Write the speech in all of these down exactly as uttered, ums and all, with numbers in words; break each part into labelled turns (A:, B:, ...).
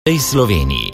A: v Sloveniji.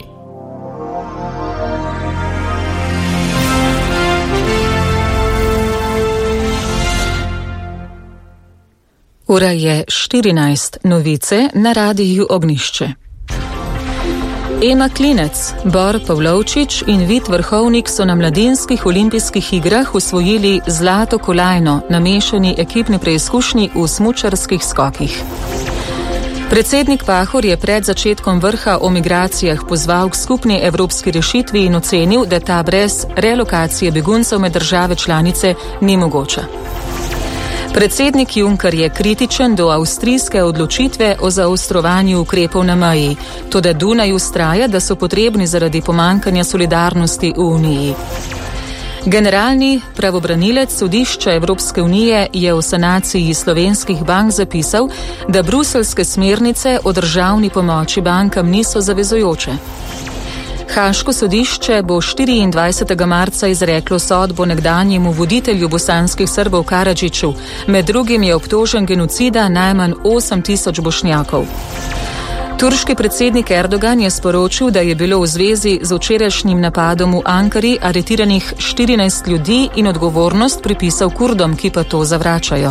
B: Ura je štirinajst, novice na radiju Ognjišče. Ema Klinec, Bor Pavlovčič in Vid Vrhovnik so na mladinskih olimpijskih igrah osvojili zlato kolajno na mešani ekipni preizkušnji v smučarskih skokih. Predsednik Pahor je pred začetkom vrha o migracijah pozval k skupni evropski rešitvi in ocenil, da ta brez relokacije beguncev med države članice ni mogoča. Predsednik Juncker je kritičen do avstrijske odločitve o zaostrovanju ukrepov na meji, toda Dunaj ustraja, da so potrebni zaradi pomankanja solidarnosti v Uniji. Generalni pravobranilec Sodišča Evropske unije je v sanaciji slovenskih bank zapisal, da bruseljske smernice o državni pomoči bankam niso zavezujoče. Haaško sodišče bo štiriindvajsetega marca izreklo sodbo nekdanjemu voditelju bosanskih Srbov Karadžiću, med drugim je obtožen genocida najmanj osem tisoč Bošnjakov. Turški predsednik Erdogan je sporočil, da je bilo v zvezi z včerajšnjim napadom v Ankari aretiranih štirinajst ljudi in odgovornost pripisal Kurdom, ki pa to zavračajo.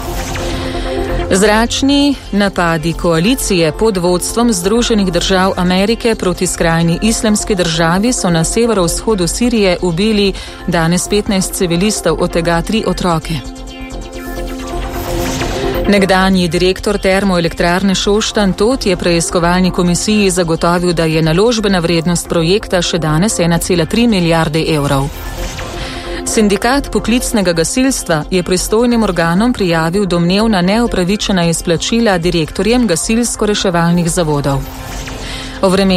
B: Zračni napadi koalicije pod vodstvom Združenih držav Amerike proti skrajni islamski državi so na severovzhodu Sirije ubili danes petnajst civilistov, od tega tri otroke. Nekdanji direktor termoelektrarne Šoštanj Tot je preiskovalni komisiji zagotovil, da je naložbena vrednost projekta še danes ena cela tri milijarde evrov. Sindikat poklicnega gasilstva je pristojnim organom prijavil domnevna neopravičena izplačila direktorjem gasilsko-reševalnih zavodov.